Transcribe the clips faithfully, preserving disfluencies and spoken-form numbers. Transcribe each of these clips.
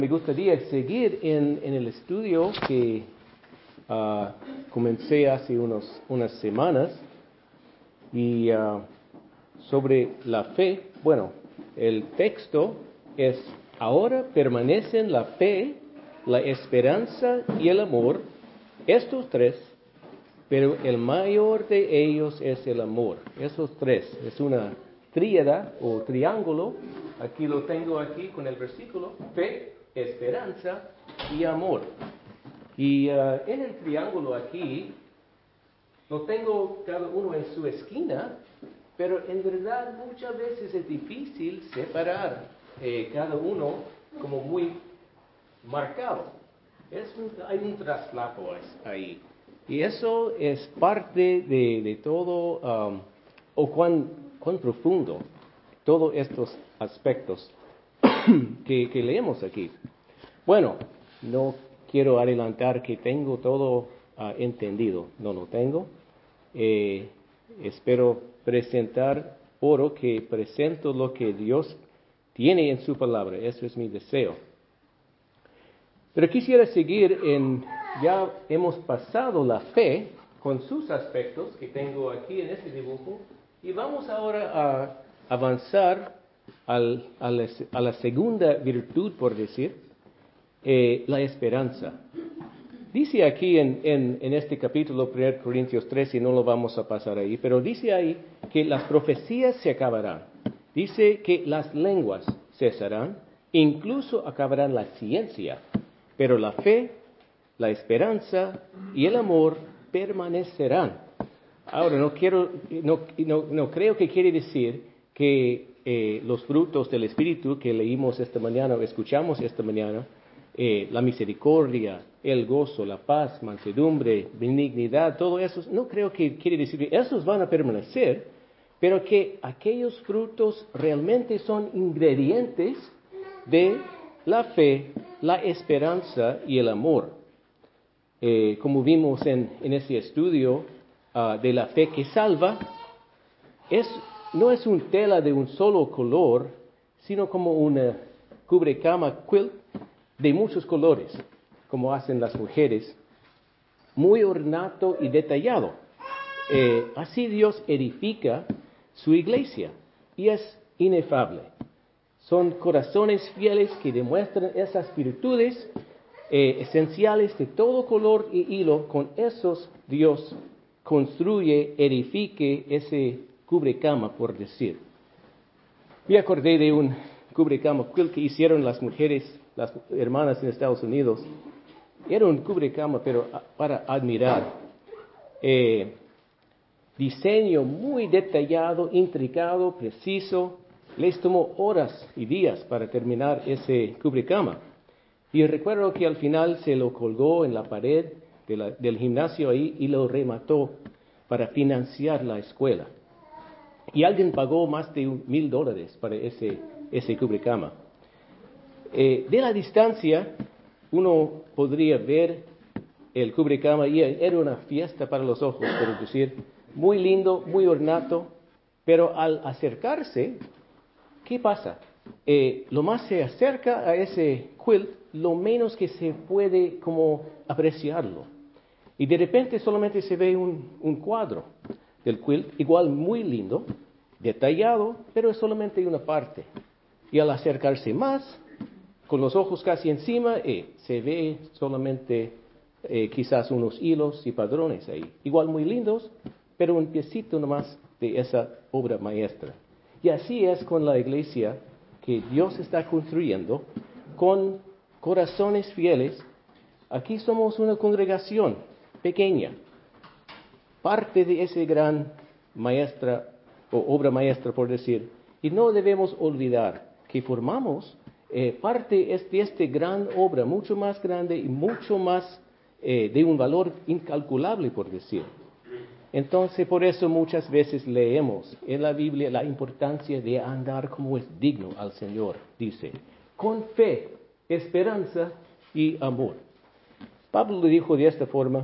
Me gustaría seguir en, en el estudio que uh, comencé hace unos, unas semanas y uh, sobre la fe. Bueno, el texto es: ahora permanecen la fe, la esperanza y el amor, estos tres, pero el mayor de ellos es el amor. Esos tres, es una tríada o triángulo. Aquí lo tengo aquí con el versículo: fe, esperanza y amor. Y uh, en el triángulo aquí, lo tengo cada uno en su esquina, pero en verdad muchas veces es difícil separar eh, cada uno como muy marcado. Es un, hay un traslapo ahí. Y eso es parte de, de todo, um, o cuán, cuán profundo, todos estos aspectos que, que leemos aquí. Bueno, no quiero adelantar que tengo todo uh, entendido, no lo tengo. Eh, espero presentar oro que presento lo que Dios tiene en su palabra. Eso es mi deseo. Pero quisiera seguir en, ya hemos pasado la fe con sus aspectos que tengo aquí en este dibujo, y vamos ahora a avanzar al, a, la, a la segunda virtud, por decir, eh, la esperanza. Dice aquí en, en, en este capítulo, primero Corintios tres, y no lo vamos a pasar ahí, pero dice ahí que las profecías se acabarán. Dice que las lenguas cesarán, incluso acabarán la ciencia, pero la fe, la esperanza y el amor permanecerán. Ahora, no, quiero, no, no, no creo que quiere decir que eh, los frutos del Espíritu que leímos esta mañana o escuchamos esta mañana, Eh, la misericordia, el gozo, la paz, mansedumbre, benignidad, todo eso, no creo que quiere decir que esos van a permanecer, pero que aquellos frutos realmente son ingredientes de la fe, la esperanza y el amor. Eh, como vimos en, en ese estudio uh, de la fe que salva, es, no es un tela de un solo color, sino como una cubrecama quilt de muchos colores, como hacen las mujeres, muy ornato y detallado. Eh, así Dios edifica su iglesia y es inefable. Son corazones fieles que demuestran esas virtudes eh, esenciales de todo color y hilo. Con esos Dios construye, edifique ese cubrecama, por decir. Me acordé de un cubrecama quilt que hicieron las mujeres, las hermanas en Estados Unidos. Era un cubrecama, pero para admirar. Eh, diseño muy detallado, intricado, preciso. Les tomó horas y días para terminar ese cubrecama. Y recuerdo que al final se lo colgó en la pared de la, del gimnasio ahí y lo remató para financiar la escuela. Y alguien pagó más de un mil dólares para ese, ese cubrecama. Eh, de la distancia, uno podría ver el cubrecama y era una fiesta para los ojos, por decir, muy lindo, muy ornato, pero al acercarse, ¿qué pasa? Eh, lo más se acerca a ese quilt, lo menos que se puede como apreciarlo. Y de repente solamente se ve un, un cuadro del quilt, igual muy lindo, detallado, pero es solamente una parte. Y al acercarse más, con los ojos casi encima, eh, se ve solamente eh, quizás unos hilos y padrones ahí. Igual muy lindos, pero un piecito nomás de esa obra maestra. Y así es con la iglesia que Dios está construyendo, con corazones fieles. Aquí somos una congregación pequeña, parte de esa gran maestra o obra maestra, por decir, y no debemos olvidar que formamos eh, parte de esta gran obra, mucho más grande y mucho más eh, de un valor incalculable, por decir. Entonces, por eso muchas veces leemos en la Biblia la importancia de andar como es digno al Señor, dice, con fe, esperanza y amor. Pablo lo dijo de esta forma: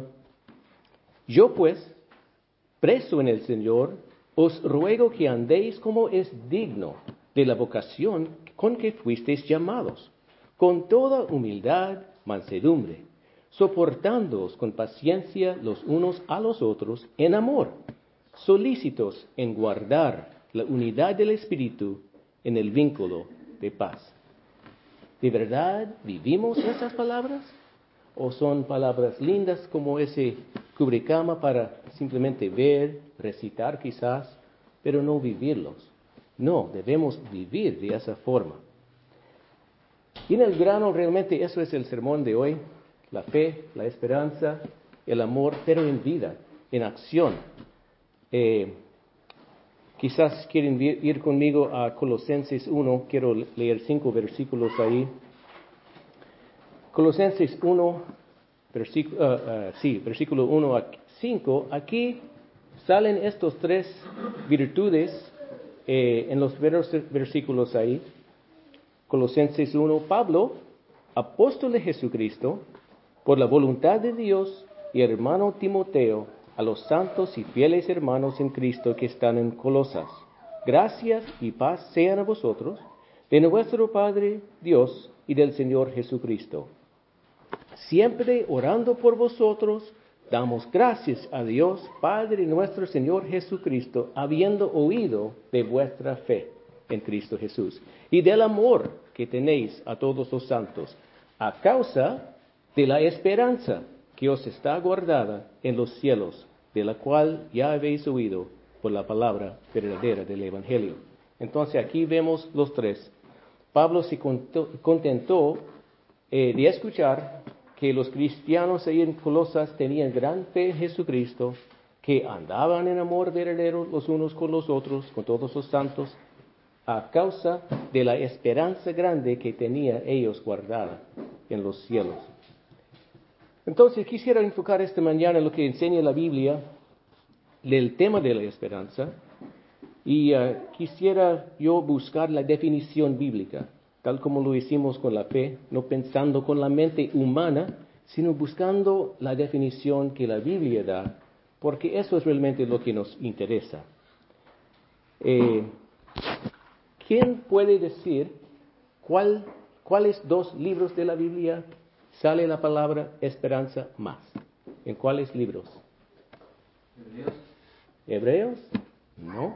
yo pues, preso en el Señor, os ruego que andéis como es digno de la vocación con que fuisteis llamados, con toda humildad, mansedumbre, soportándoos con paciencia los unos a los otros en amor, solícitos en guardar la unidad del Espíritu en el vínculo de paz. ¿De verdad vivimos esas palabras? ¿O son palabras lindas como ese cubrecama para simplemente ver, recitar quizás, pero no vivirlos? No, debemos vivir de esa forma. Y en el grano realmente eso es el sermón de hoy, la fe, la esperanza, el amor, pero en vida, en acción. Eh, quizás quieren ir conmigo a Colosenses uno, quiero leer cinco versículos ahí. Colosenses uno, versículo, uh, uh, sí, versículo uno a cinco, aquí salen estos tres virtudes eh, en los versículos ahí. Colosenses uno, Pablo, apóstol de Jesucristo, por la voluntad de Dios, y hermano Timoteo, a los santos y fieles hermanos en Cristo que están en Colosas. Gracias y paz sean a vosotros, de nuestro Padre Dios y del Señor Jesucristo. Siempre orando por vosotros, damos gracias a Dios, Padre nuestro Señor Jesucristo, habiendo oído de vuestra fe en Cristo Jesús y del amor que tenéis a todos los santos, a causa de la esperanza que os está guardada en los cielos, de la cual ya habéis oído por la palabra verdadera del Evangelio. Entonces aquí vemos los tres. Pablo se contentó eh, de escuchar que los cristianos ahí en Colosas tenían gran fe en Jesucristo, que andaban en amor verdadero los unos con los otros, con todos los santos, a causa de la esperanza grande que tenían ellos guardada en los cielos. Entonces quisiera enfocar esta mañana en lo que enseña la Biblia, del tema de la esperanza, y uh, quisiera yo buscar la definición bíblica, tal como lo hicimos con la fe, no pensando con la mente humana, sino buscando la definición que la Biblia da, porque eso es realmente lo que nos interesa. Eh, ¿Quién puede decir cuál, cuáles dos libros de la Biblia sale la palabra esperanza más? ¿En cuáles libros? Hebreos. ¿Hebreos? No.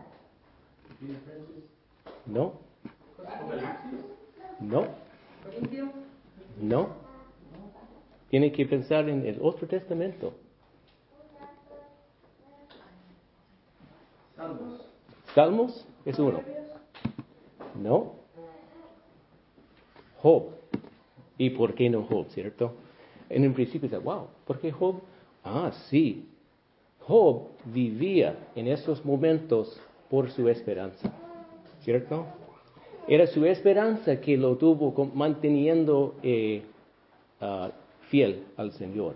No. No. No. Tiene que pensar en el otro testamento. Salmos. Salmos es uno. No. Job. ¿Y por qué no Job, cierto? En un principio dice, wow, ¿por qué Job? Ah, sí. Job vivía en esos momentos por su esperanza, ¿cierto? Era su esperanza que lo tuvo manteniendo eh, uh, fiel al Señor.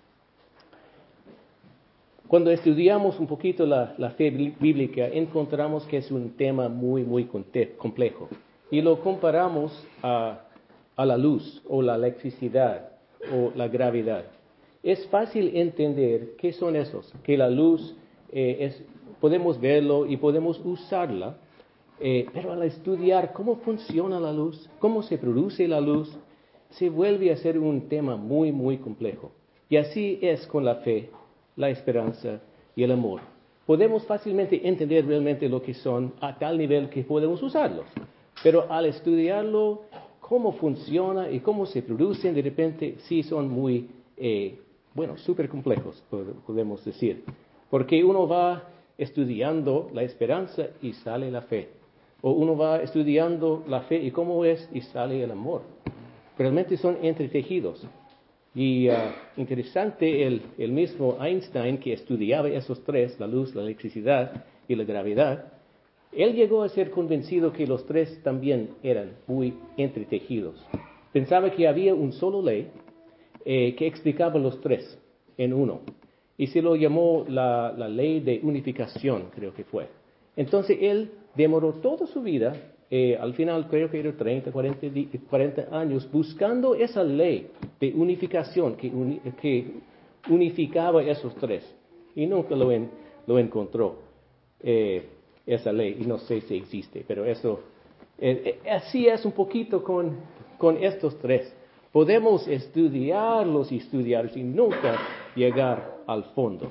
Cuando estudiamos un poquito la, la fe bíblica, encontramos que es un tema muy, muy complejo. Y lo comparamos a, a la luz, o la electricidad, o la gravedad. Es fácil entender qué son esos, que la luz eh, es, podemos verlo y podemos usarla, eh, pero al estudiar cómo funciona la luz, cómo se produce la luz, se vuelve a ser un tema muy, muy complejo. Y así es con la fe, la esperanza y el amor. Podemos fácilmente entender realmente lo que son a tal nivel que podemos usarlos, pero al estudiarlo, cómo funciona y cómo se producen, de repente sí son muy, eh, bueno, súper complejos, podemos decir. Porque uno va estudiando la esperanza y sale la fe. O uno va estudiando la fe y cómo es y sale el amor. Realmente son entretejidos. Y uh, interesante, el, el mismo Einstein que estudiaba esos tres, la luz, la electricidad y la gravedad, él llegó a ser convencido que los tres también eran muy entretejidos. Pensaba que había un solo ley eh, que explicaba los tres en uno. Y se lo llamó la, la ley de unificación, creo que fue. Entonces él demoró toda su vida, eh, al final creo que era treinta, cuarenta, cuarenta años, buscando esa ley de unificación que, uni, que unificaba esos tres. Y nunca lo, en, lo encontró, eh, esa ley, y no sé si existe, pero eso, eh, así es un poquito con, con estos tres. Podemos estudiarlos y estudiarlos y nunca llegar al fondo.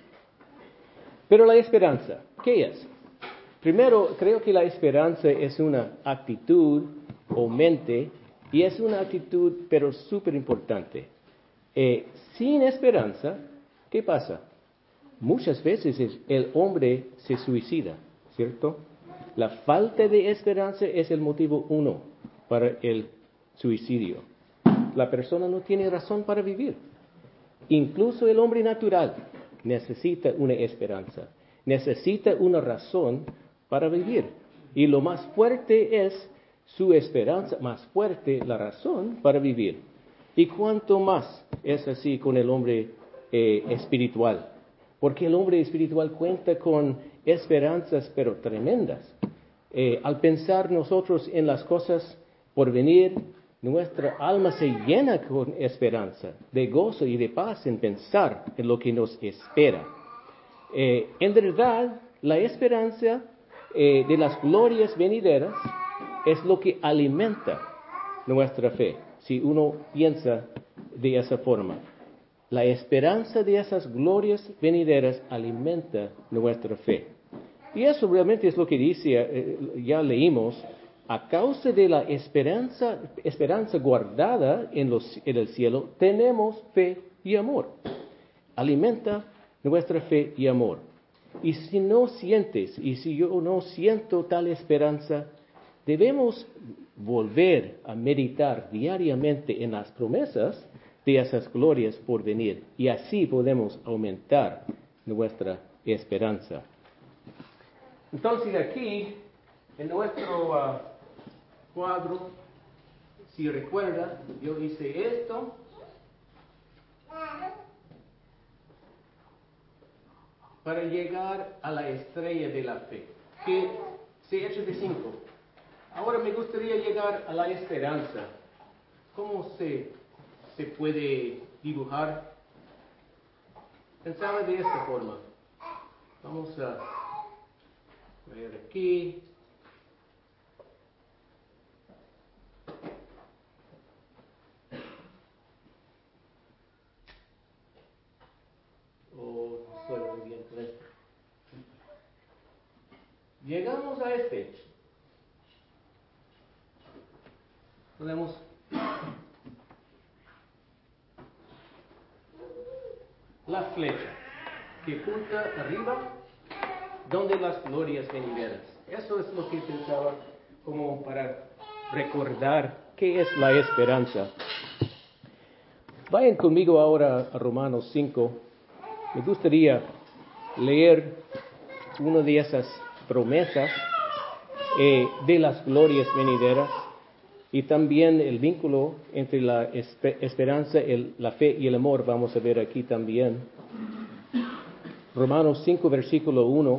Pero la esperanza, ¿qué es? Primero, creo que la esperanza es una actitud o mente, y es una actitud, pero súper importante. Eh, sin esperanza, ¿qué pasa? Muchas veces el hombre se suicida, ¿cierto? La falta de esperanza es el motivo uno para el suicidio. La persona no tiene razón para vivir. Incluso el hombre natural necesita una esperanza, necesita una razón para vivir. Y lo más fuerte es su esperanza, más fuerte la razón para vivir. Y cuanto más es así con el hombre eh, espiritual, porque el hombre espiritual cuenta con esperanzas pero tremendas. Eh, al pensar nosotros en las cosas por venir, nuestra alma se llena con esperanza, de gozo y de paz en pensar en lo que nos espera. Eh, en verdad, la esperanza eh, de las glorias venideras es lo que alimenta nuestra fe, si uno piensa de esa forma. La esperanza de esas glorias venideras alimenta nuestra fe. Y eso realmente es lo que dice, eh, ya leímos, a causa de la esperanza, esperanza guardada en, los, en el cielo, tenemos fe y amor. Alimenta nuestra fe y amor. Y si no sientes, y si yo no siento tal esperanza, debemos volver a meditar diariamente en las promesas de esas glorias por venir, y así podemos aumentar nuestra esperanza. Entonces aquí, en nuestro uh, cuadro, si recuerda, yo hice esto. Para llegar a la estrella de la fe, que se echa de cinco. Ahora me gustaría llegar a la esperanza. ¿Cómo se, se puede dibujar? Pensaba de esta forma. Vamos a ver aquí. Oh, no estoy muy bien con esto. Llegamos a este. Podemos la flecha que punta arriba, donde las glorias venideras. Eso es lo que pensaba como para recordar qué es la esperanza. Vayan conmigo ahora a Romanos cinco. Me gustaría leer una de esas promesas eh, de las glorias venideras y también el vínculo entre la esper- esperanza, el, la fe y el amor. Vamos a ver aquí también. Romanos cinco, versículo uno,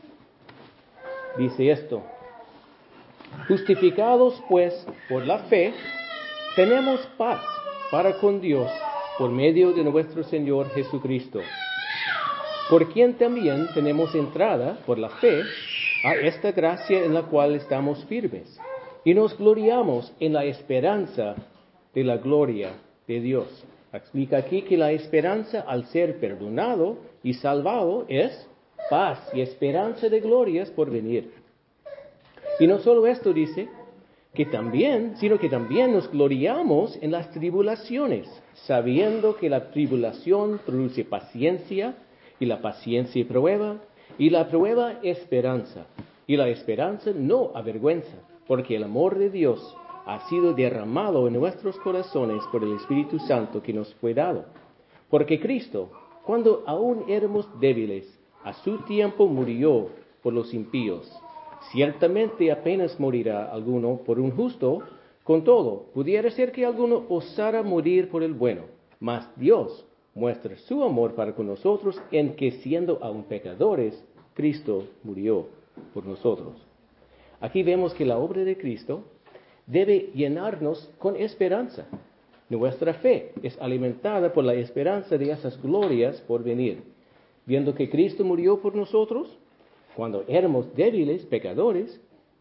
dice esto: justificados pues por la fe, tenemos paz para con Dios por medio de nuestro Señor Jesucristo, por quien también tenemos entrada por la fe a esta gracia en la cual estamos firmes, y nos gloriamos en la esperanza de la gloria de Dios. Explica aquí que la esperanza, al ser perdonado y salvado, es paz y esperanza de glorias por venir. Y no solo esto dice, que también, sino que también nos gloriamos en las tribulaciones, sabiendo que la tribulación produce paciencia, y la paciencia prueba, y la prueba esperanza, y la esperanza no avergüenza, porque el amor de Dios ha sido derramado en nuestros corazones por el Espíritu Santo que nos fue dado. Porque Cristo, cuando aún éramos débiles, a su tiempo murió por los impíos. Ciertamente apenas morirá alguno por un justo, con todo, pudiera ser que alguno osara morir por el bueno, mas Dios muestra su amor para con nosotros en que, siendo aún pecadores, Cristo murió por nosotros. Aquí vemos que la obra de Cristo debe llenarnos con esperanza. Nuestra fe es alimentada por la esperanza de esas glorias por venir. Viendo que Cristo murió por nosotros, cuando éramos débiles, pecadores,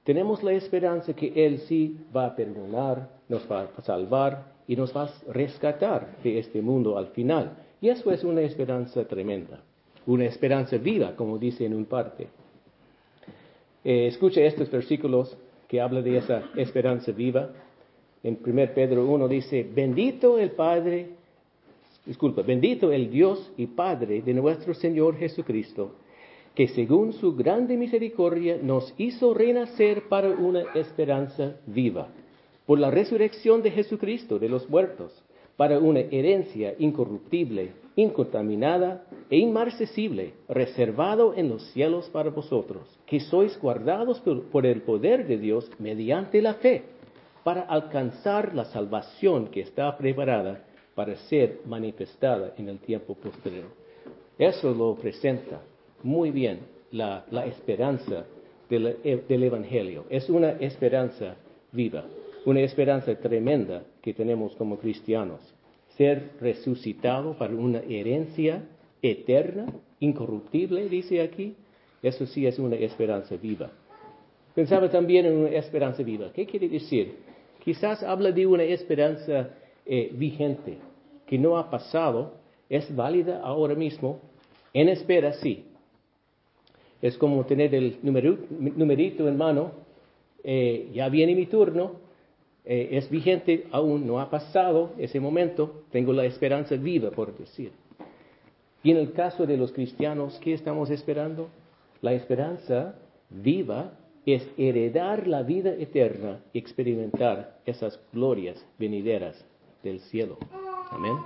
tenemos la esperanza que Él sí va a perdonar, nos va a salvar y nos va a rescatar de este mundo al final. Y eso es una esperanza tremenda, una esperanza viva, como dice en un parte. Eh, escucha estos versículos que hablan de esa esperanza viva. En primero Pedro uno dice, bendito el Padre, disculpa, bendito el Dios y Padre de nuestro Señor Jesucristo, que según su grande misericordia nos hizo renacer para una esperanza viva, por la resurrección de Jesucristo de los muertos, para una herencia incorruptible, incontaminada e inmarcesible, reservado en los cielos para vosotros, que sois guardados por, por el poder de Dios mediante la fe, para alcanzar la salvación que está preparada para ser manifestada en el tiempo posterior. Eso lo presenta muy bien la, la esperanza del, del Evangelio. Es una esperanza viva, una esperanza tremenda que tenemos como cristianos. Ser resucitado para una herencia eterna, incorruptible, dice aquí, eso sí es una esperanza viva. Pensaba también en una esperanza viva. ¿Qué quiere decir? Quizás habla de una esperanza eh, vigente, que no ha pasado, es válida ahora mismo, en espera sí. Es como tener el numero, numerito en mano, eh, ya viene mi turno, eh, es vigente, aún no ha pasado ese momento, tengo la esperanza viva, por decir. Y en el caso de los cristianos, ¿qué estamos esperando? La esperanza viva es heredar la vida eterna y experimentar esas glorias venideras del cielo. Amén.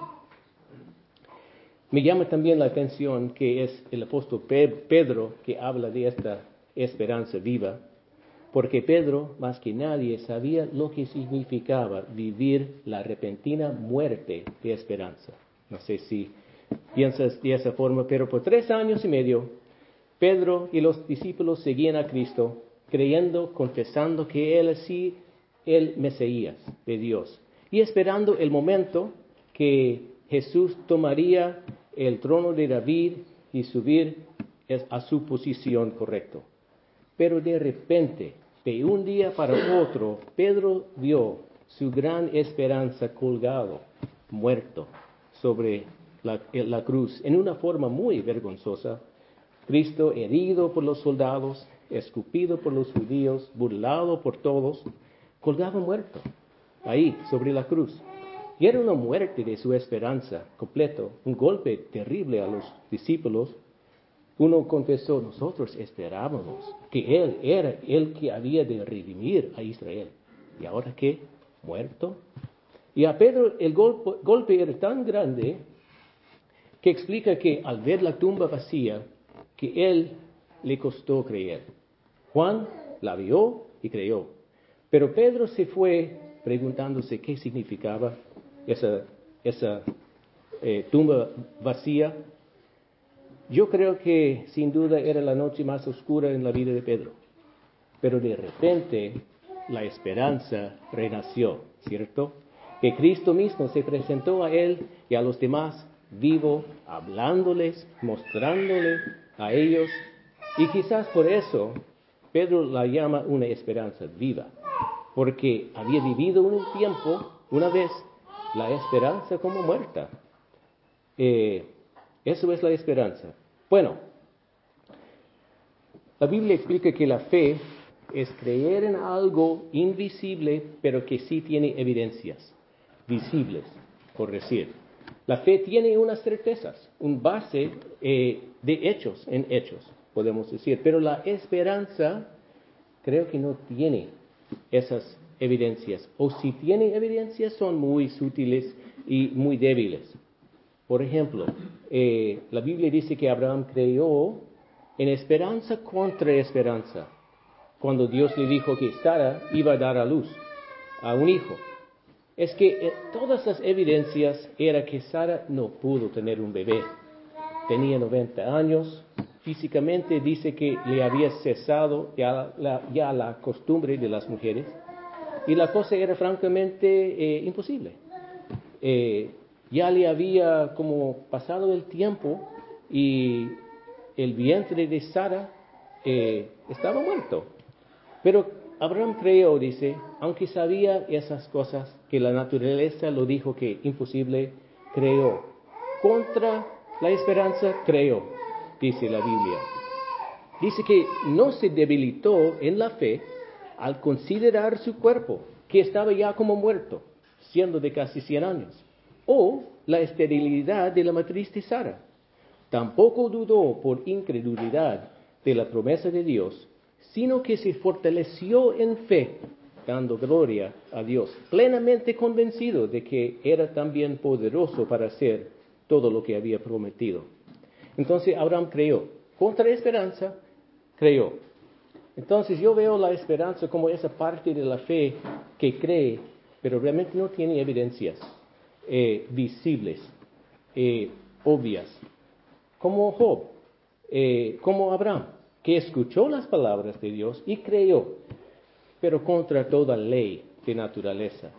Me llama también la atención que es el apóstol Pedro que habla de esta esperanza viva, porque Pedro, más que nadie, sabía lo que significaba vivir la repentina muerte de esperanza. No sé si piensas de esa forma, pero por tres años y medio, Pedro y los discípulos seguían a Cristo, creyendo, confesando que Él sí, el Mesías de Dios, y esperando el momento que Jesús tomaría el trono de David y subir a su posición correcta. Pero de repente, de un día para otro, Pedro vio su gran esperanza colgado, muerto, sobre la, la cruz, en una forma muy vergonzosa. Cristo herido por los soldados, escupido por los judíos, burlado por todos, colgado muerto, ahí, sobre la cruz. Y era una muerte de su esperanza completo, un golpe terrible a los discípulos. Uno confesó, nosotros esperábamos que Él era el que había de redimir a Israel. ¿Y ahora qué? ¿Muerto? Y a Pedro el golpe, golpe era tan grande que explica que al ver la tumba vacía, que Él le costó creer. Juan la vio y creyó. Pero Pedro se fue preguntándose qué significaba esa, esa eh, tumba vacía. Yo creo que sin duda era la noche más oscura en la vida de Pedro. Pero de repente la esperanza renació, ¿cierto? Que Cristo mismo se presentó a él y a los demás vivo, hablándoles, mostrándoles a ellos. Y quizás por eso Pedro la llama una esperanza viva, porque había vivido un tiempo, una vez, la esperanza como muerta. Eh, eso es la esperanza. Bueno, la Biblia explica que la fe es creer en algo invisible, pero que sí tiene evidencias visibles, por decir. La fe tiene unas certezas, un base eh, de hechos, en hechos, podemos decir. Pero la esperanza creo que no tiene esas evidencias. O si tiene evidencias, son muy sutiles y muy débiles. Por ejemplo, eh, la Biblia dice que Abraham creyó en esperanza contra esperanza, cuando Dios le dijo que Sara iba a dar a luz a un hijo. Es que eh, todas las evidencias era que Sara no pudo tener un bebé. Tenía noventa años, físicamente dice que le había cesado ya la, ya la costumbre de las mujeres, y la cosa era francamente eh, imposible. Eh, ya le había como pasado el tiempo y el vientre de Sara eh, estaba muerto. Pero Abraham creyó, dice, aunque sabía esas cosas, que la naturaleza lo dijo que imposible, creyó. Contra la esperanza creyó, dice la Biblia. Dice que no se debilitó en la fe al considerar su cuerpo, que estaba ya como muerto, siendo de casi cien años, o la esterilidad de la matriz de Sara. Tampoco dudó por incredulidad de la promesa de Dios, sino que se fortaleció en fe, dando gloria a Dios, plenamente convencido de que era también poderoso para hacer todo lo que había prometido. Entonces Abraham creyó, contra esperanza, creyó. Entonces yo veo la esperanza como esa parte de la fe que cree, pero realmente no tiene evidencias eh, visibles, eh, obvias. Como Job, eh, como Abraham, que escuchó las palabras de Dios y creyó, pero contra toda ley de naturaleza.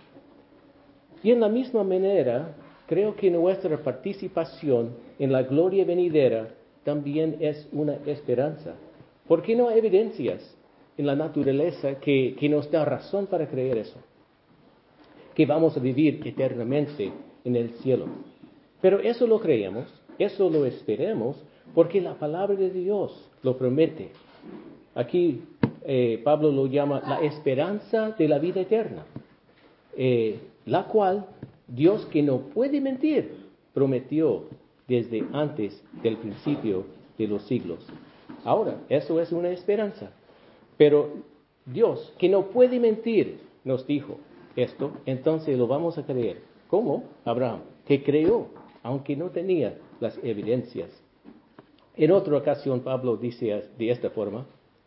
Y en la misma manera, creo que nuestra participación en la gloria venidera también es una esperanza, porque no hay evidencias en la naturaleza que, que nos da razón para creer eso, que vamos a vivir eternamente en el cielo. Pero eso lo creemos, eso lo esperemos, porque la palabra de Dios lo promete. Aquí eh, Pablo lo llama la esperanza de la vida eterna, eh, la cual Dios, que no puede mentir, prometió desde antes del principio de los siglos. Ahora, eso es una esperanza. Pero Dios, que no puede mentir, nos dijo esto, entonces lo vamos a creer. ¿Cómo? Abraham, que creyó, aunque no tenía las evidencias. En otra ocasión, Pablo dice de esta forma: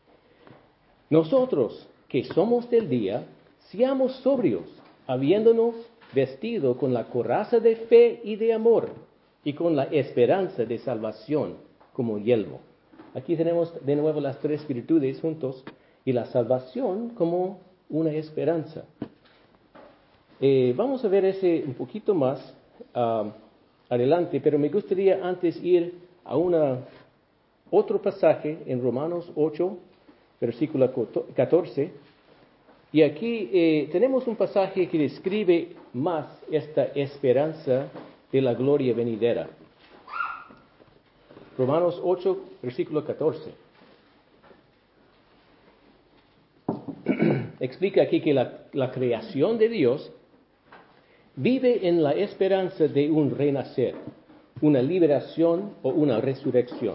nosotros, que somos del día, seamos sobrios, habiéndonos vestido con la coraza de fe y de amor, y con la esperanza de salvación como yelmo. Aquí tenemos de nuevo las tres virtudes juntos, y la salvación como una esperanza. Eh, vamos a ver ese un poquito más uh, adelante, pero me gustaría antes ir a una, otro pasaje en Romanos ocho, versículo catorce. Y aquí eh, tenemos un pasaje que describe más esta esperanza de la gloria venidera. Romanos ocho, versículo catorce. Explica aquí que la, la creación de Dios vive en la esperanza de un renacer, una liberación o una resurrección.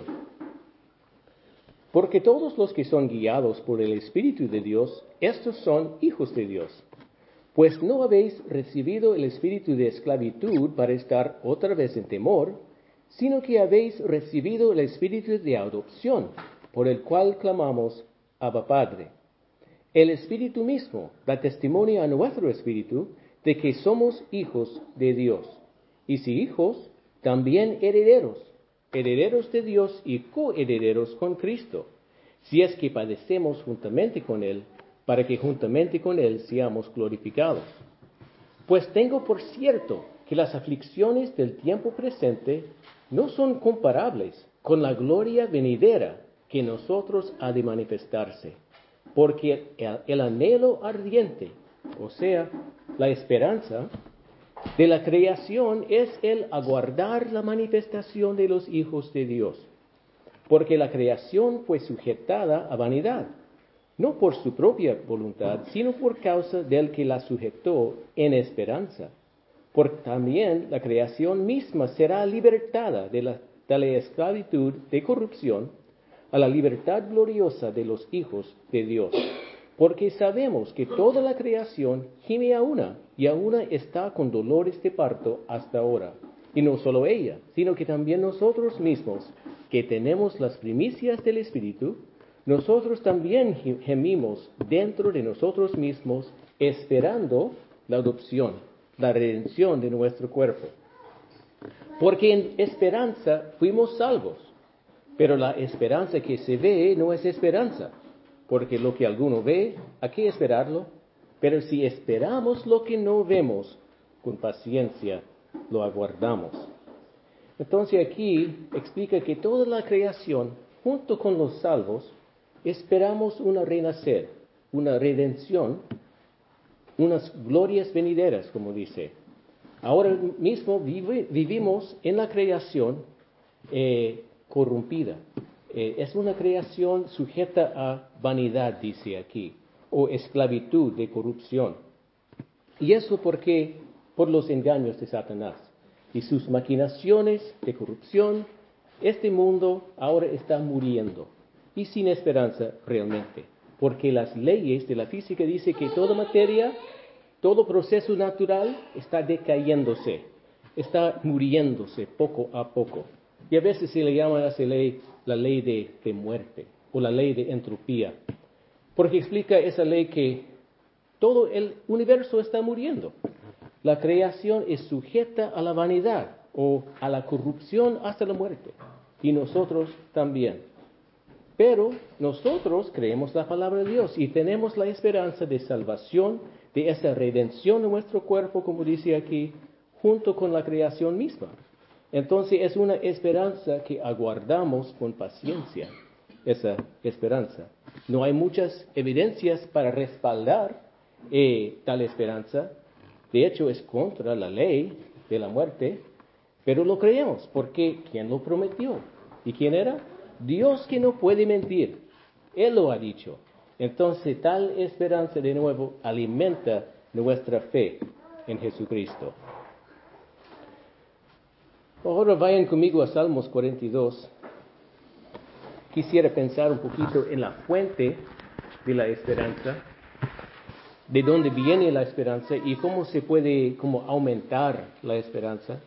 Porque todos los que son guiados por el Espíritu de Dios, estos son hijos de Dios. Pues no habéis recibido el espíritu de esclavitud para estar otra vez en temor, sino que habéis recibido el espíritu de adopción, por el cual clamamos, Abba Padre. El Espíritu mismo da testimonio a nuestro espíritu de que somos hijos de Dios. Y si hijos, también herederos, herederos de Dios y coherederos con Cristo, si es que padecemos juntamente con Él, para que juntamente con Él seamos glorificados. Pues tengo por cierto que las aflicciones del tiempo presente no son comparables con la gloria venidera que en nosotros ha de manifestarse. Porque el, el anhelo ardiente, o sea, la esperanza de la creación es el aguardar la manifestación de los hijos de Dios. Porque la creación fue sujetada a vanidad, no por su propia voluntad, sino por causa del que la sujetó en esperanza. Porque también la creación misma será libertada de la, de la esclavitud de corrupción a la libertad gloriosa de los hijos de Dios. Porque sabemos que toda la creación gime a una, y a una está con dolores de parto hasta ahora. Y no solo ella, sino que también nosotros mismos, que tenemos las primicias del Espíritu, nosotros también gemimos dentro de nosotros mismos, esperando la adopción, la redención de nuestro cuerpo. Porque en esperanza fuimos salvos. Pero la esperanza que se ve no es esperanza, porque lo que alguno ve, ¿a qué esperarlo? Pero si esperamos lo que no vemos, con paciencia lo aguardamos. Entonces aquí explica que toda la creación, junto con los salvos, esperamos un renacer, una redención, unas glorias venideras, como dice. Ahora mismo vive, vivimos en la creación eh, corrompida. Eh, es una creación sujeta a vanidad, dice aquí, o esclavitud de corrupción. Y eso porque por los engaños de Satanás y sus maquinaciones de corrupción, este mundo ahora está muriendo y sin esperanza realmente, porque las leyes de la física dicen que toda materia, todo proceso natural está decayéndose, está muriéndose poco a poco. Y a veces se le llama a esa ley la ley de, de muerte o la ley de entropía, porque explica esa ley que todo el universo está muriendo. La creación es sujeta a la vanidad o a la corrupción hasta la muerte, y nosotros también. Pero nosotros creemos la palabra de Dios y tenemos la esperanza de salvación, de esa redención de nuestro cuerpo, como dice aquí, junto con la creación misma. Entonces es una esperanza que aguardamos con paciencia, esa esperanza. No hay muchas evidencias para respaldar eh, tal esperanza. De hecho, es contra la ley de la muerte, pero lo creemos, porque ¿quién lo prometió? ¿Y quién era? Dios, que no puede mentir. Él lo ha dicho. Entonces, tal esperanza de nuevo alimenta nuestra fe en Jesucristo. Ahora vayan conmigo a Salmos cuarenta y dos. Quisiera pensar un poquito en la fuente de la esperanza, de dónde viene la esperanza y cómo se puede cómo aumentar la esperanza.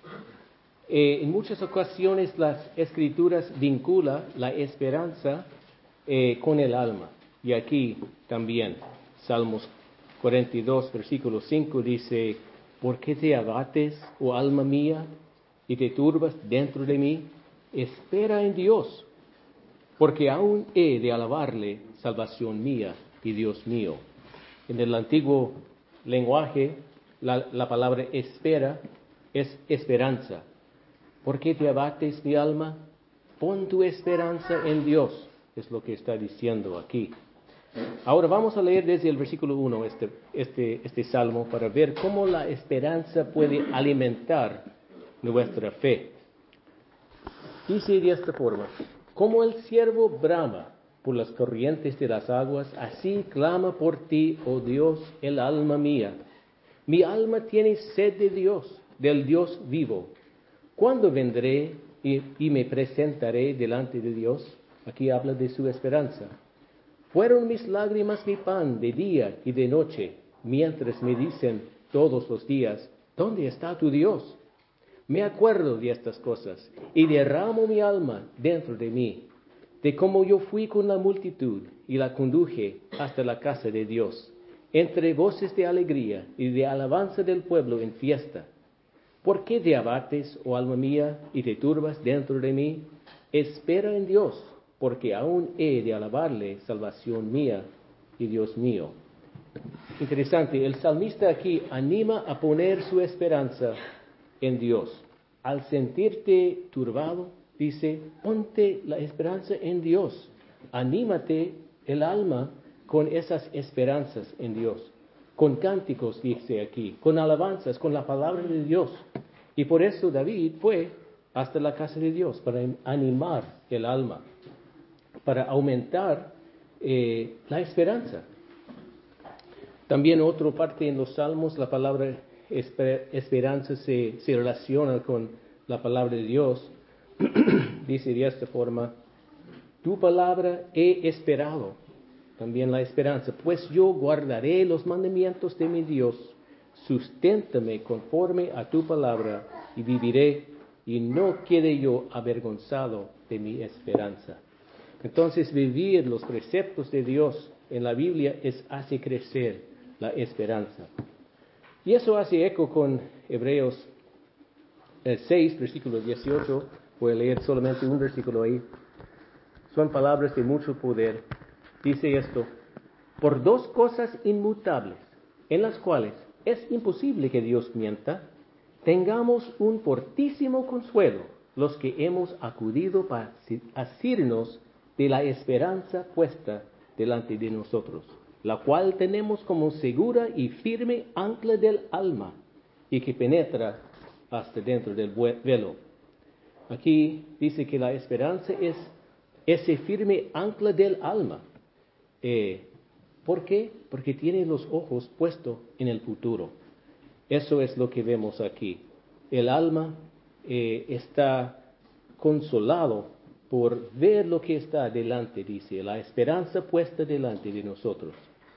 Eh, en muchas ocasiones las Escrituras vinculan la esperanza eh, con el alma. Y aquí también, Salmos cuarenta y dos, versículo cinco dice, ¿por qué te abates, oh alma mía, y te turbas dentro de mí? Espera en Dios, porque aún he de alabarle, salvación mía y Dios mío. En el antiguo lenguaje, la, la palabra espera es esperanza. ¿Por qué te abates, mi alma? Pon tu esperanza en Dios, es lo que está diciendo aquí. Ahora vamos a leer desde el versículo uno este, este, este salmo para ver cómo la esperanza puede alimentar nuestra fe. Dice de esta forma, como el ciervo brama por las corrientes de las aguas, así clama por ti, oh Dios, el alma mía. Mi alma tiene sed de Dios, del Dios vivo. ¿Cuándo vendré y, y me presentaré delante de Dios? Aquí habla de su esperanza. Fueron mis lágrimas mi pan de día y de noche, mientras me dicen todos los días, ¿dónde está tu Dios? Me acuerdo de estas cosas y derramo mi alma dentro de mí, de cómo yo fui con la multitud y la conduje hasta la casa de Dios, entre voces de alegría y de alabanza del pueblo en fiesta. ¿Por qué te abates, oh alma mía, y te turbas dentro de mí? Espera en Dios, porque aún he de alabarle, salvación mía y Dios mío. Interesante, el salmista aquí anima a poner su esperanza en Dios. Al sentirte turbado, dice, ponte la esperanza en Dios. Anímate el alma con esas esperanzas en Dios. Con cánticos, dice aquí, con alabanzas, con la palabra de Dios. Y por eso David fue hasta la casa de Dios para animar el alma, para aumentar eh, la esperanza. También otra parte en los Salmos, la palabra esper- esperanza se, se relaciona con la palabra de Dios. Dice de esta forma, tu palabra he esperado. También la esperanza, pues yo guardaré los mandamientos de mi Dios, susténtame conforme a tu palabra y viviré, y no quede yo avergonzado de mi esperanza. Entonces vivir los preceptos de Dios en la Biblia es hace crecer la esperanza. Y eso hace eco con Hebreos seis, versículo dieciocho, voy a leer solamente un versículo ahí. Son palabras de mucho poder. Dice esto, por dos cosas inmutables, en las cuales es imposible que Dios mienta, tengamos un fortísimo consuelo los que hemos acudido para asirnos de la esperanza puesta delante de nosotros. la cual tenemos como segura y firme ancla del alma, y que penetra hasta dentro del velo. Aquí dice que la esperanza es ese firme ancla del alma. Eh, ¿Por qué? Porque tiene los ojos puestos en el futuro. Eso es lo que vemos aquí. El alma eh, está consolado por ver lo que está delante, dice, la esperanza puesta delante de nosotros.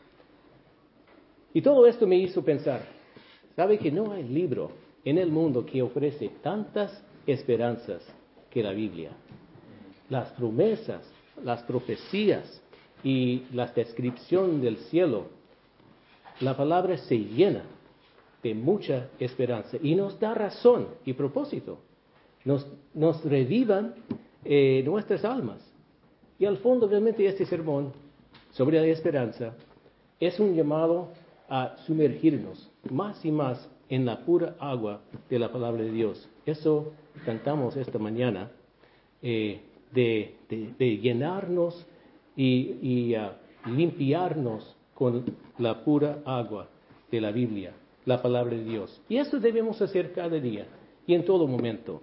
Y todo esto me hizo pensar, ¿sabe que no hay libro en el mundo que ofrece tantas esperanzas que la Biblia? Las promesas, las profecías y la descripción del cielo, la palabra se llena de mucha esperanza y nos da razón y propósito. Nos, nos revivan eh, nuestras almas. Y al fondo, realmente, este sermón sobre la esperanza es un llamado a sumergirnos más y más en la pura agua de la palabra de Dios. Eso cantamos esta mañana, eh, de, de, de llenarnos y, y uh, limpiarnos con la pura agua de la Biblia, la palabra de Dios. Y eso debemos hacer cada día y en todo momento.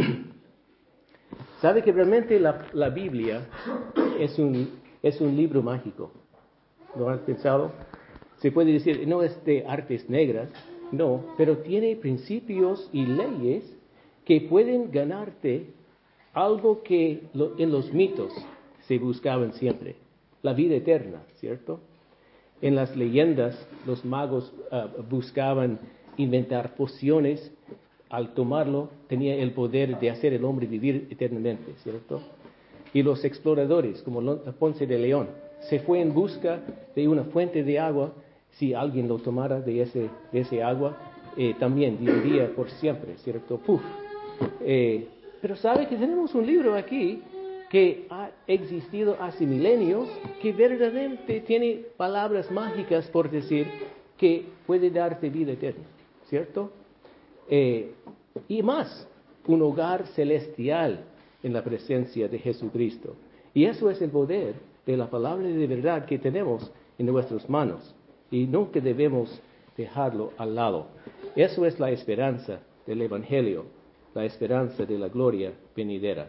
¿Sabe que realmente la, la Biblia es un, es un libro mágico? ¿Lo han pensado? Se puede decir, no es de artes negras, no, pero tiene principios y leyes que pueden ganarte algo que lo, en los mitos se buscaban siempre, la vida eterna, ¿cierto? En las leyendas, los magos uh, buscaban inventar pociones. Al tomarlo, tenía el poder de hacer el hombre vivir eternamente, ¿cierto? Y los exploradores, como Ponce de León, se fue en busca de una fuente de agua. Si alguien lo tomara de ese, de ese agua, eh, también viviría por siempre, ¿cierto? Puf. Eh, pero sabe que tenemos un libro aquí que ha existido hace milenios, que verdaderamente tiene palabras mágicas por decir que puede darte vida eterna, ¿cierto? Eh, y más, un hogar celestial en la presencia de Jesucristo. Y eso es el poder de la palabra de verdad que tenemos en nuestras manos. Y nunca debemos dejarlo al lado. Eso es la esperanza del Evangelio, la esperanza de la gloria venidera.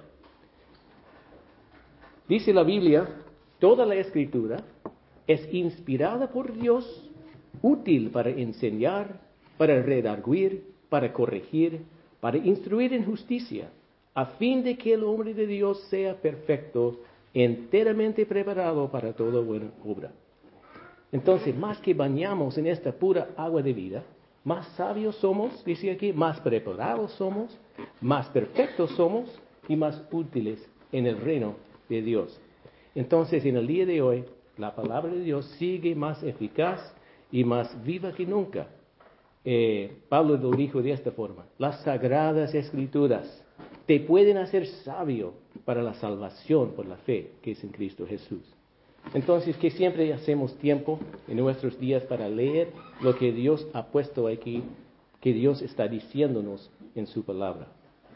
Dice la Biblia, toda la Escritura es inspirada por Dios, útil para enseñar, para redarguir, para corregir, para instruir en justicia, a fin de que el hombre de Dios sea perfecto, enteramente preparado para toda buena obra. Entonces, más que bañamos en esta pura agua de vida, más sabios somos, dice aquí, más preparados somos, más perfectos somos y más útiles en el reino de Dios. Entonces, en el día de hoy, la palabra de Dios sigue más eficaz y más viva que nunca. Eh, Pablo lo dijo de esta forma: las sagradas escrituras te pueden hacer sabio para la salvación por la fe que es en Cristo Jesús. Entonces, que siempre hacemos tiempo en nuestros días para leer lo que Dios ha puesto aquí, que Dios está diciéndonos en su palabra.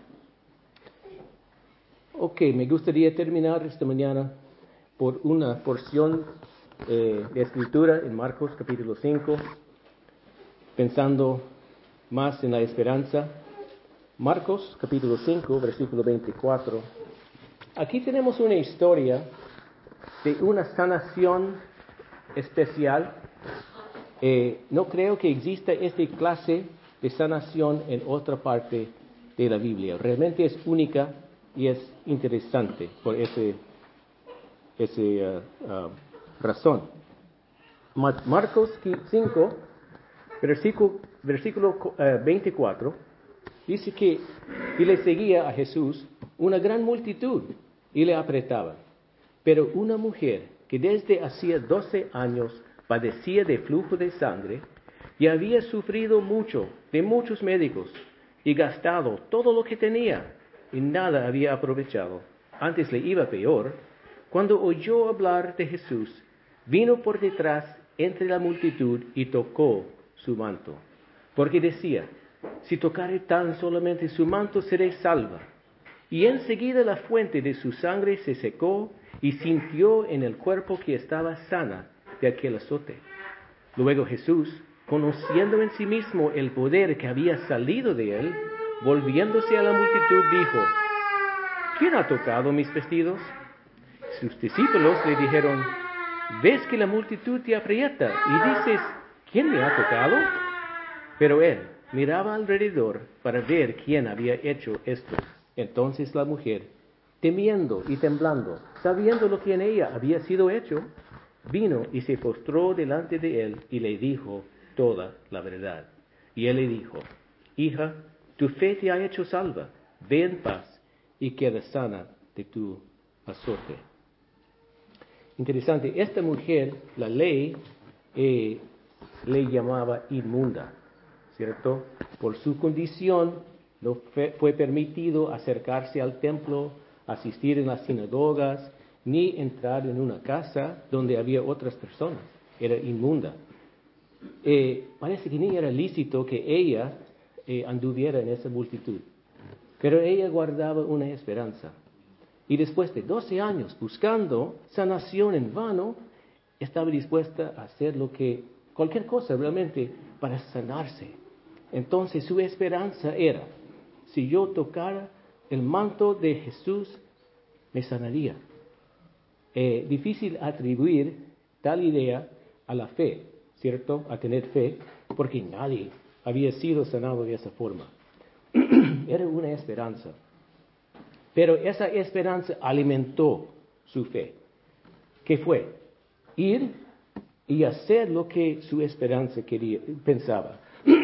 Ok, me gustaría terminar esta mañana por una porción eh, de escritura en Marcos capítulo cinco, pensando más en la esperanza. Marcos capítulo cinco, versículo veinticuatro. Aquí tenemos una historia de una sanación especial. Eh, no creo que exista esta clase de sanación en otra parte de la Biblia. Realmente es única y es interesante por ese, ese uh, uh, razón. Marcos cinco, versículo, versículo uh, veinticuatro, dice que y le seguía a Jesús una gran multitud y le apretaban. Pero una mujer que desde hacía doce años padecía de flujo de sangre y había sufrido mucho de muchos médicos y gastado todo lo que tenía y nada había aprovechado, antes le iba peor, cuando oyó hablar de Jesús, vino por detrás entre la multitud y tocó su manto, porque decía: si tocare tan solamente su manto, seré salva. Y enseguida la fuente de su sangre se secó y sintió en el cuerpo que estaba sana, de aquel azote. Luego Jesús, conociendo en sí mismo el poder que había salido de él, volviéndose a la multitud, dijo: ¿Quién ha tocado mis vestidos? Sus discípulos le dijeron: ¿Ves que la multitud te aprieta y dices: ¿quién me ha tocado? Pero él miraba alrededor para ver quién había hecho esto. Entonces la mujer, temiendo y temblando, sabiendo lo que en ella había sido hecho, vino y se postró delante de él y le dijo toda la verdad. Y él le dijo: hija, tu fe te ha hecho salva, ve en paz y queda sana de tu azote. Interesante, esta mujer, la ley eh, le llamaba inmunda, ¿cierto? Por su condición no fue, fue permitido acercarse al templo, asistir en las sinagogas, ni entrar en una casa donde había otras personas. Era inmunda. Eh, parece que ni era lícito que ella eh, anduviera en esa multitud. Pero ella guardaba una esperanza. Y después de doce años buscando sanación en vano, estaba dispuesta a hacer lo que, cualquier cosa realmente, para sanarse. Entonces su esperanza era: si yo tocara el manto de Jesús, me sanaría. Eh, difícil atribuir tal idea a la fe, ¿cierto? A tener fe, porque nadie había sido sanado de esa forma. Era una esperanza. Pero esa esperanza alimentó su fe. ¿Qué fue? Ir y hacer lo que su esperanza quería, pensaba.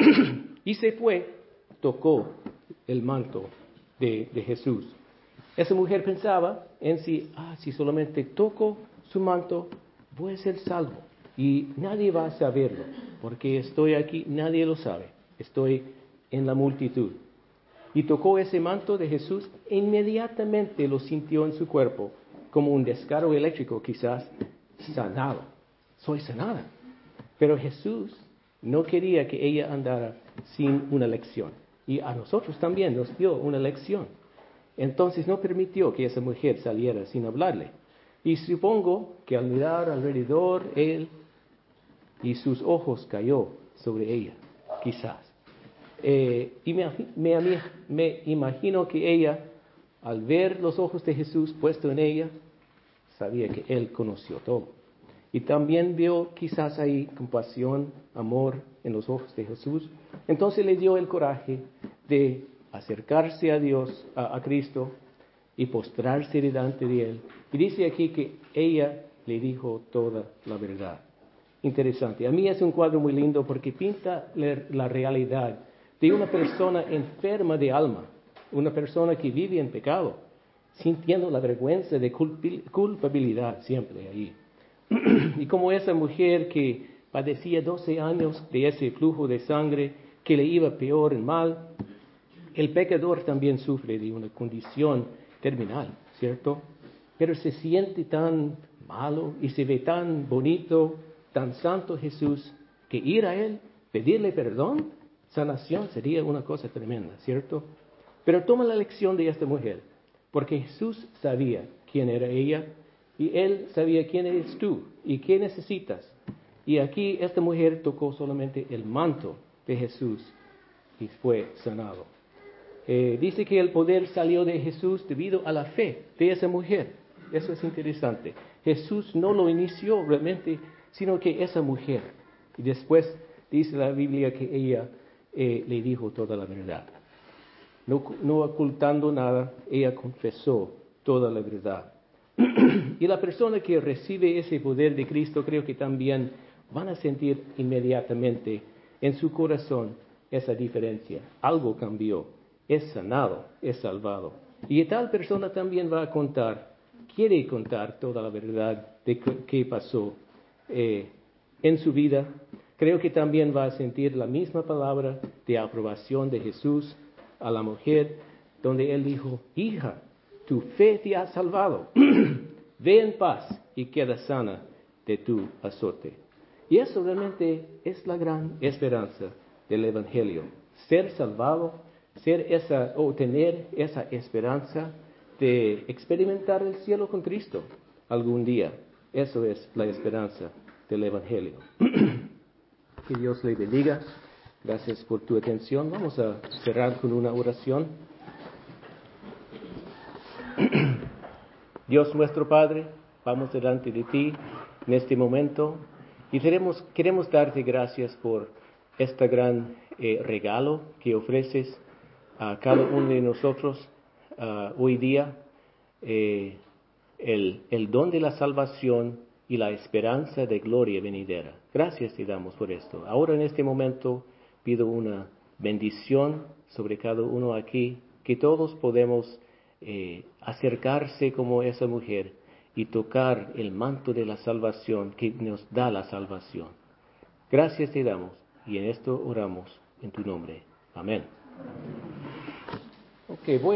Y se fue, tocó el manto de, de Jesús. Esa mujer pensaba en sí: ah, si solamente toco su manto, voy a ser salvo. Y nadie va a saberlo, porque estoy aquí, nadie lo sabe. Estoy en la multitud. Y tocó ese manto de Jesús, e inmediatamente lo sintió en su cuerpo, como un descargo eléctrico, quizás, sanado. Soy sanada. Pero Jesús no quería que ella andara sin una lección. Y a nosotros también nos dio una lección. Entonces no permitió que esa mujer saliera sin hablarle. Y supongo que al mirar alrededor, él y sus ojos cayó sobre ella, quizás. Eh, y me, me, me imagino que ella, al ver los ojos de Jesús puestos en ella, sabía que él conoció todo. Y también vio quizás ahí compasión, amor en los ojos de Jesús. Entonces le dio el coraje de acercarse a Dios, a, a Cristo, y postrarse delante de él. Y dice aquí que ella le dijo toda la verdad. Interesante. A mí es un cuadro muy lindo porque pinta la, la realidad de una persona enferma de alma, una persona que vive en pecado, sintiendo la vergüenza de culpabilidad siempre ahí. Y como esa mujer que padecía doce años de ese flujo de sangre que le iba peor en mal, el pecador también sufre de una condición terminal, ¿cierto? Pero se siente tan malo y se ve tan bonito, tan santo Jesús, que ir a Él, pedirle perdón, sanación, sería una cosa tremenda, ¿cierto? Pero toma la lección de esta mujer, porque Jesús sabía quién era ella, y Él sabía quién eres tú, y qué necesitas. Y aquí esta mujer tocó solamente el manto de Jesús, y fue sanado. Eh, dice que el poder salió de Jesús debido a la fe de esa mujer. Eso es interesante. Jesús no lo inició realmente, sino que esa mujer. Y después dice la Biblia que ella eh, le dijo toda la verdad. No, no ocultando nada, ella confesó toda la verdad. Y la persona que recibe ese poder de Cristo, creo que también van a sentir inmediatamente en su corazón esa diferencia. Algo cambió. Es sanado, es salvado. Y tal persona también va a contar, quiere contar toda la verdad de qué pasó eh, en su vida. Creo que también va a sentir la misma palabra de aprobación de Jesús a la mujer, donde él dijo: hija, tu fe te ha salvado. Ve en paz y queda sana de tu azote. Y eso realmente es la gran esperanza del Evangelio. Ser salvado, ser esa, o tener esa esperanza de experimentar el cielo con Cristo algún día. Eso es la esperanza del Evangelio. Que Dios le bendiga. Gracias por tu atención. Vamos a cerrar con una oración. Dios nuestro Padre, vamos delante de ti en este momento y queremos, queremos darte gracias por este gran eh, regalo que ofreces a cada uno de nosotros uh, hoy día, eh, el, el don de la salvación y la esperanza de gloria venidera. Gracias te damos por esto. Ahora en este momento pido una bendición sobre cada uno aquí, que todos podemos eh, acercarse como esa mujer y tocar el manto de la salvación que nos da la salvación. Gracias te damos y en esto oramos en tu nombre. Amén. Okay, voy